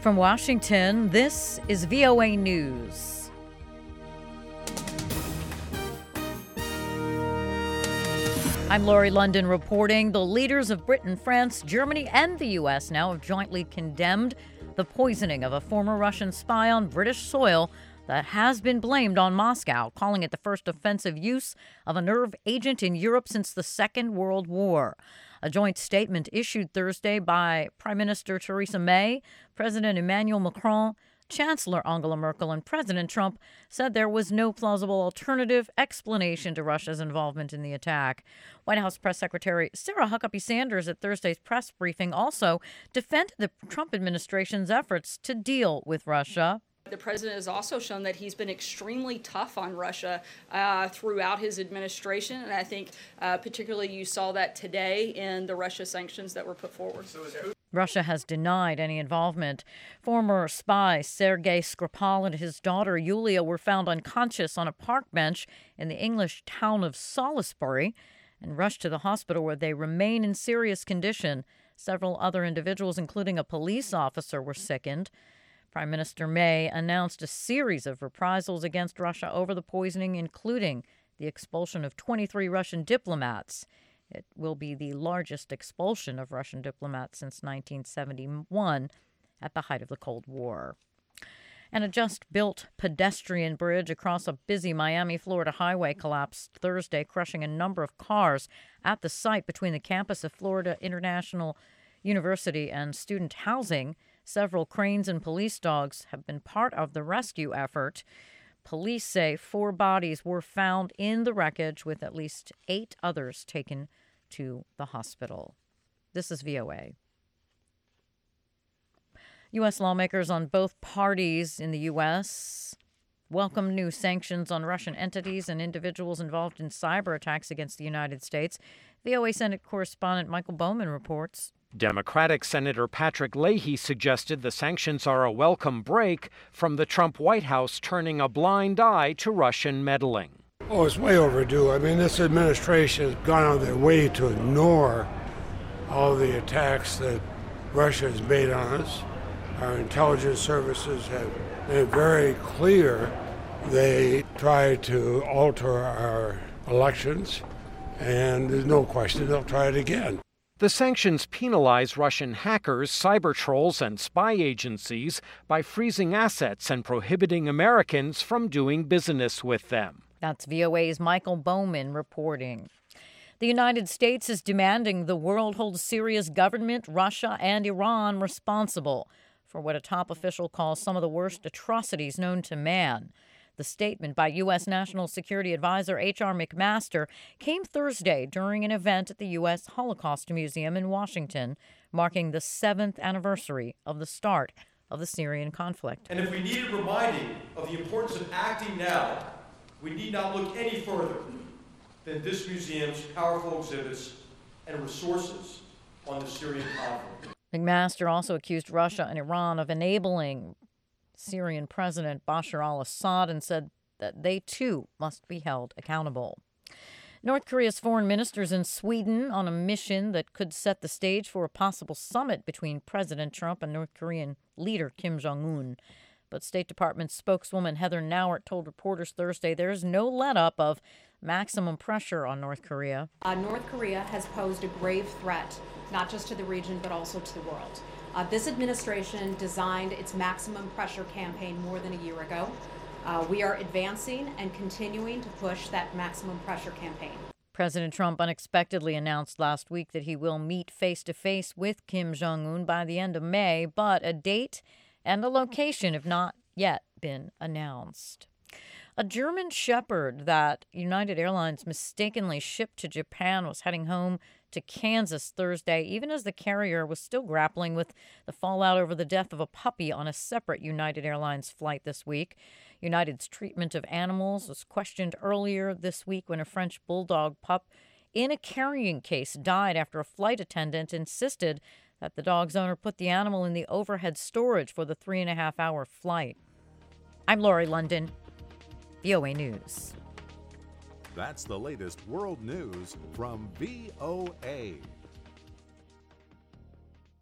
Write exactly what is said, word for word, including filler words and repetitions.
From Washington, this is V O A News. I'm Lori London reporting. The leaders of Britain, France, Germany, and the U S now have jointly condemned the poisoning of a former Russian spy on British soil that has been blamed on Moscow, calling it the first offensive use of a nerve agent in Europe since the Second World War. A joint statement issued Thursday by Prime Minister Theresa May, President Emmanuel Macron, Chancellor Angela Merkel, and President Trump said there was no plausible alternative explanation to Russia's involvement in the attack. White House Press Secretary Sarah Huckabee Sanders at Thursday's press briefing also defended the Trump administration's efforts to deal with Russia. The president has also shown that he's been extremely tough on Russia uh, throughout his administration, and I think uh, particularly you saw that today in the Russia sanctions that were put forward. Russia has denied any involvement. Former spy Sergei Skripal and his daughter Yulia were found unconscious on a park bench in the English town of Salisbury and rushed to the hospital where they remain in serious condition. Several other individuals, including a police officer, were sickened. Prime Minister May announced a series of reprisals against Russia over the poisoning, including the expulsion of twenty-three Russian diplomats. It will be the largest expulsion of Russian diplomats since nineteen seventy-one, at the height of the Cold War. And a just-built pedestrian bridge across a busy Miami, Florida highway collapsed Thursday, crushing a number of cars at the site between the campus of Florida International University and student housing. Several cranes and police dogs have been part of the rescue effort. Police say four bodies were found in the wreckage, with at least eight others taken to the hospital. This is V O A. U S lawmakers on both parties in the U S welcome new sanctions on Russian entities and individuals involved in cyber attacks against the United States. V O A Senate correspondent Michael Bowman reports. Democratic Senator Patrick Leahy suggested the sanctions are a welcome break from the Trump White House turning a blind eye to Russian meddling. Oh, it's way overdue. I mean, this administration has gone out of their way to ignore all the attacks that Russia has made on us. Our intelligence services have made it very clear they try to alter our elections, and there's no question they'll try it again. The sanctions penalize Russian hackers, cyber trolls, and spy agencies by freezing assets and prohibiting Americans from doing business with them. That's V O A's Michael Bowman reporting. The United States is demanding the world hold Syria's government, Russia, and Iran responsible for what a top official calls some of the worst atrocities known to man. The statement by U S. National Security Advisor H R. McMaster came Thursday during an event at the U S. Holocaust Museum in Washington, marking the seventh anniversary of the start of the Syrian conflict. And if we needed reminding of the importance of acting now, we need not look any further than this museum's powerful exhibits and resources on the Syrian conflict. McMaster also accused Russia and Iran of enabling Syrian President Bashar al-Assad and said that they, too, must be held accountable. North Korea's foreign ministers in Sweden on a mission that could set the stage for a possible summit between President Trump and North Korean leader Kim Jong-un. But State Department spokeswoman Heather Nauert told reporters Thursday there's no let-up of maximum pressure on North Korea. Uh, North Korea has posed a grave threat, not just to the region, but also to the world. Uh, this administration designed its maximum pressure campaign more than a year ago. Uh, we are advancing and continuing to push that maximum pressure campaign. President Trump unexpectedly announced last week that he will meet face-to-face with Kim Jong-un by the end of May, but a date and a location have not yet been announced. A German Shepherd that United Airlines mistakenly shipped to Japan was heading home to Kansas Thursday, even as the carrier was still grappling with the fallout over the death of a puppy on a separate United Airlines flight this week. United's treatment of animals was questioned earlier this week when a French bulldog pup in a carrying case died after a flight attendant insisted that the dog's owner put the animal in the overhead storage for the three and a half hour flight. I'm Lori London, V O A News. That's the latest world news from V O A.